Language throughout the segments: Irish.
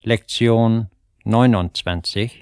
Lektion 29.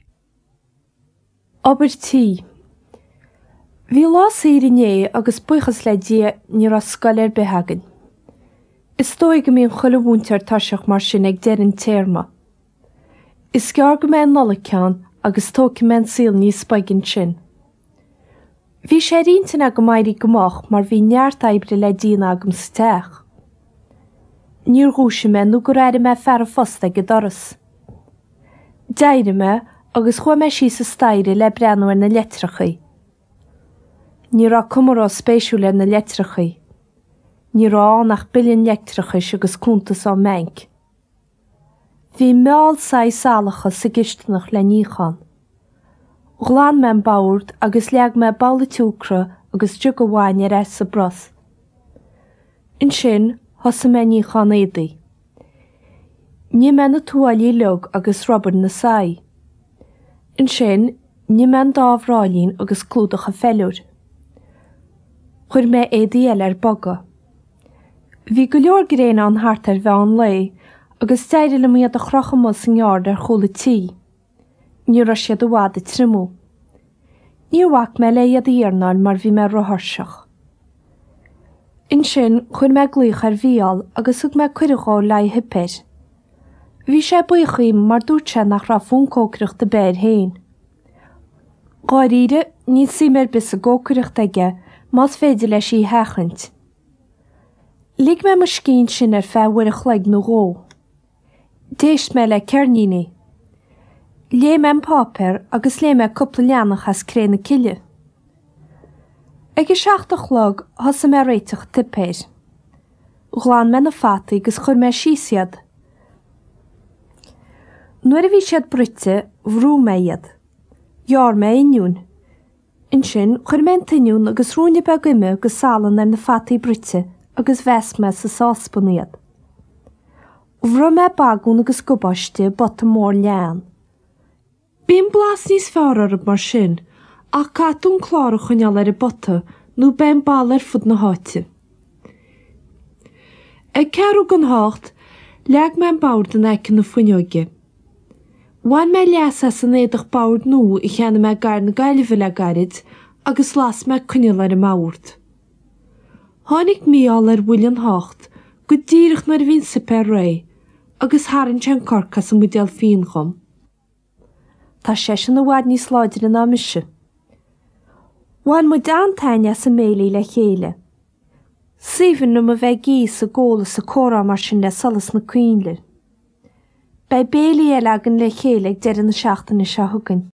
Obertí. Bhí lá saoire agus buchas le dia ní ra scoil behagan. Is dói go míon chollehúntar taiseach mar sin ag deir an téirma. Is cear go mé nolacán agus tóca mé síl níos spaigin sin. Bhí sé riontainna go mairí gomach mar bhí neart aibre le díana agam sa teach. Níor gúise me nó go raibh me fear a fosta go doras. Deire me agus chua me sí sa staire le brenn na letrachaí. Ní ra cumrá spéisiú le na letrachaí. Ní rá nach billion letrachais agus cúntas á menc. Bhí meáil sa salacha sa gistanach le níchan. Ghlán me báirt agus leag me balla túcra agus dú go bháin ar sa bros. In sin, hosa me níchan édaí. Ní me na túailí lug agus Robert na sai. In sin, ní me dábhrálín agus clúdacha fellúr. Chuir me édaí eile boga. Bhí go leor gréine an thart ar bheith an lei, agus deire le miad a chrocha san yard ar chola tí. Ní ra siad a bhád trimú. Ní bhac me le iad íarnáil mar bhí me rothseach. In sin chuir me glúch ar bhíal agus ug me cuireá le hipéir. Bhí sé buchaím mar dúirt sé nach ra fúncócreacht de béir héin. Gáiríre ní si mer bis a gócreacht aige más féidir leis í hechant. Lig me mar cín sin ar fehuireach leig nó ró. Déist me le cearníní. Lé me an páper agus lé me coppla leannach as créna ciile. Ag i 16 log hosa me réiteach tipéir. Ghlán me na fataí gus chuir me sísiad. Nuair a bhí siad brite, bhrú me iad. Jaar me inniún. In sin, chuir me tinniún agus rúne be guime agus salan ar na fataí brite agus bheas me sa sáspan iad. Bhrú me bagún agus gobáiste bota mór lean. Bíon blas níos fearr ar mar sin, ach catún chlár chuneal ar I bota nó ben ball ar fud na háite. Ag cearú gan hácht, leag me an báir den eice na fuinneoige. Bhain me leasa san éadach báir nó I cheanna me gar na gaiileh le garid agus las me cuneal ar I máirt. Tháinig míall ar bhuilean hácht, go díirich nar bhín sa per ré, agus háann sé an corca sa mudeal fín chum. Tá sé sin na bhhaid níos láidir in amise. Bhain mu daantaine sa mélí le chéile. Síhan nó a bheith gí sa ggóla sa córá mar sin le solas na cuinle. Bei bélaí eile agan le chéile ag deireadh na seachtainna se thugann.